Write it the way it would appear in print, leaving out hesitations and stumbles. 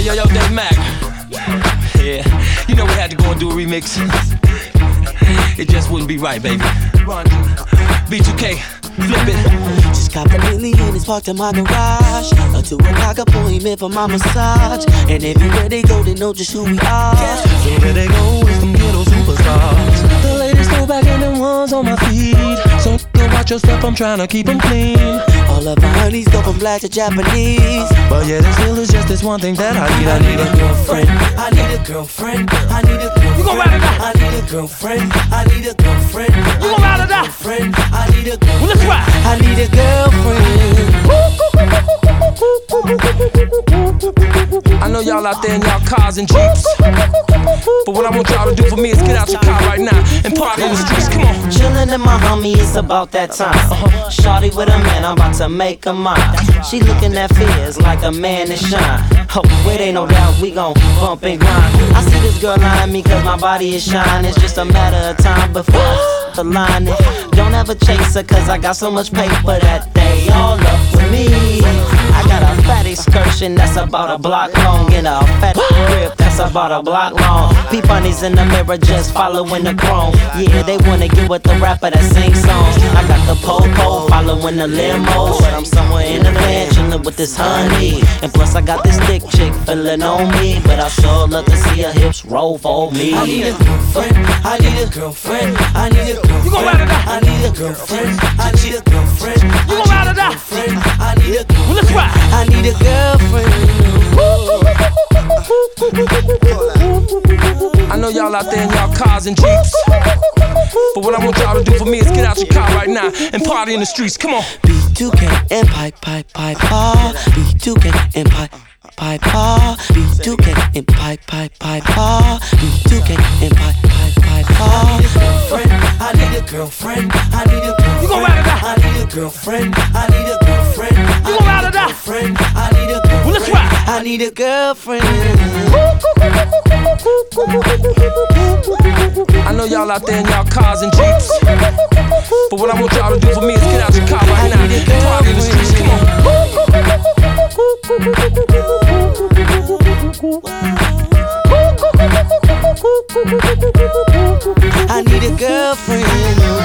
Yo, Dave Mac. Yeah, you know we had to go and do a remix. It just wouldn't be right, baby. B2K, flip it. Just got the millions parked in my garage. A 2 o'clock appointment for my massage. And everywhere they go, they know just who we are. So where they go is them ghetto superstars. The latest throwback and them ones on my feet. So go watch your step, I'm trying to keep them clean. All of my honeys go from black to Japanese. But yeah, there still is just this one thing that I need. I need a girlfriend. I need a girlfriend. I need a girlfriend. You gon' ride it out. I need a girlfriend. I need a girlfriend. You gon' ride it out. I need a girlfriend. Well, let's ride. I need a girlfriend. I know y'all out there in y'all cars and jeeps, but what I want y'all to do for me is get out your car right now and party in the streets. Come on. Chillin' in my homie, it's about that time. Shawty with a man, I'm about to make her mine. She looking at fears like a man to shine. Oh, it ain't no doubt we gon' bump and grind. I see this girl eyeing me cause my body is shine. It's just a matter of time before I the line. Don't ever chase her cause I got so much paper that they all up with me. I got a fat excursion that's about a block long and a fat grip that's about a block long. P-bunnies in the mirror just following the chrome. Yeah, they wanna get with the rapper that sings songs. I got the po-po following the limo, but I'm somewhere in the van chillin' with this honey. And plus I got this thick chick feelin' on me, but I sure love to see her hips roll for me. I need a girlfriend, I need a girlfriend, I need a girlfriend. You gon' ride it out. I need a girlfriend, I need a girlfriend. You gon' ride it out. I need a girlfriend. Well, let's ride. I need a girlfriend. I know y'all out there in y'all cars and jeeps, but what I want y'all to do for me is get out your car right now and party in the streets. Come on. B2K and pipe, B2K and pipe. B2K and pipe, B2K and pipe. I need a girlfriend, I need a girlfriend. You gon' ride it out. I need a girlfriend, I need a girlfriend. You gon' ride it out. I need a girlfriend. Well, let's ride. I need a girlfriend. I know y'all out there in y'all cars and jeeps, but what I want y'all to do for me is get out your car right now and party in the streets. Come on. I need a girlfriend.